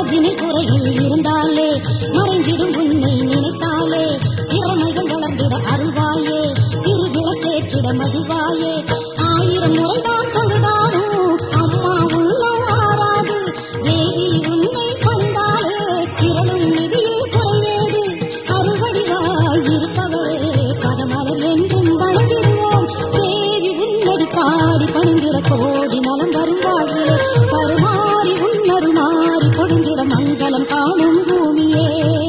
வினை குறைகள் இருந்தாலே மறைந்திடும் உன்னை நினைத்தாலே திறமைகள் வளர்ந்திட அருள்வாயே திருவிளக்கேற்றிட மகிழ்வாயே 1000 முறைதான் தொழுதாலும் அம்மா உள்ளம் ஆறாது தேவி உன்னை பணிந்தாலே திரளும் நிதியில் குறைவேது அருள்வடிவாய் இருப்பவரே பதமலர் என்றும் வணங்கிடுவோம் தேவி உன்னடி பாடி பணிந்திட கோடி நலம் வரும் வாழ்விலே பருமாறி உன்னருமாறி பொழிந்திட மங்களம் காணும் பூமியே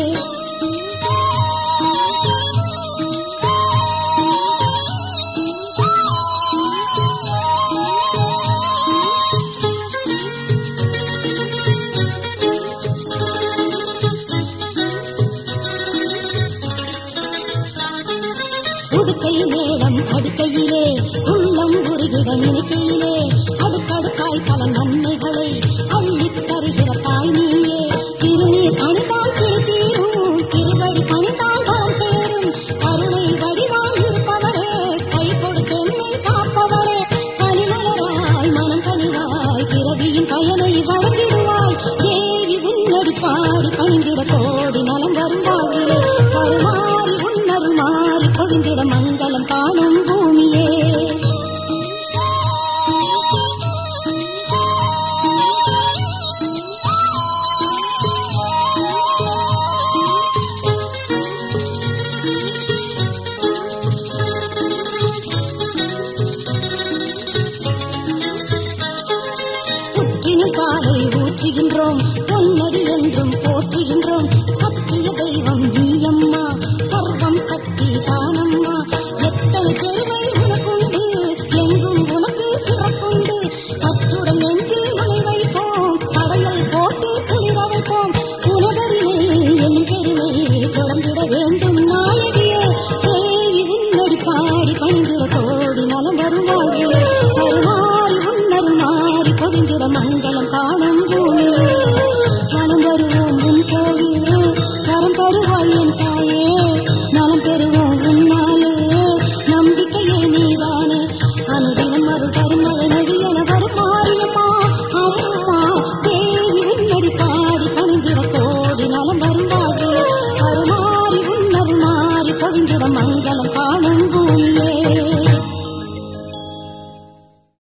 உடுக்கை மேளம் அடுக்கையிலே உள்ளம் உருகிட நினைக்கையிலே அடுக்கடுக்காய் பல நன்மைகளை அள்ளித் தருகிற தாய் நீயே திருநீர் அணிந்தால் பிடித்தீரும் திருவடி பணிந்தால் பலம் சேரும் கருணை வடிவாய் இருப்பவரே கை கொடுத்தென்னை காப்பவரே கனிமலராய் மனம் கனிவாய் பிறவியின் பயனை வழங்கிடுவாய் தேவி உன்னடி பாடி பணிந்திட கோடி நலம் வரும் வாழ்விலே பருமாறி உன்னருள் மாறி பொழிந்திட மங்களம் காணும் பூமியே புற்றினில் பாலை ஊற்றுகின்றோம் பொன்னடி என்றும் போற்றுகின்றோம் சத்திய தெய்வம் நீயம்மா சர்வம் சக்தி தானம்மா எத்தனை பெருமை உனக்குண்டு எங்கும் உனக்கு சிறப்புண்டு பற்றுடன் நெஞ்சில் மலை வைப்போம் படையல் போட்டு குளிர வைப்போம் உனதறிவை என் பெருமை தொடர்ந்திட வேண்டும் நாயகியே தேவி உன்னடி பாடி பணிந்திட கோடி நலம் வரும் வாழ்விலே பருமாறி உன்னருள் மாறி பொழிந்திட மங்களம் காணும்